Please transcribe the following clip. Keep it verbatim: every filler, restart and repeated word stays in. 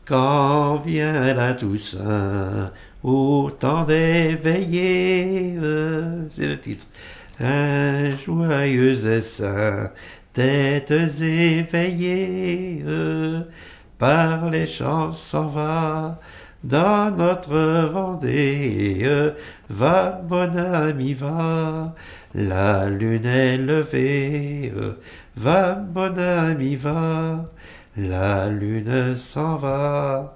Quand vient la Toussaint, au temps d'éveiller, c'est le titre. Un joyeux essaim, têtes éveillées, par les champs s'en va, dans notre Vendée, va mon ami va, la lune est levée, va mon ami va, la lune s'en va.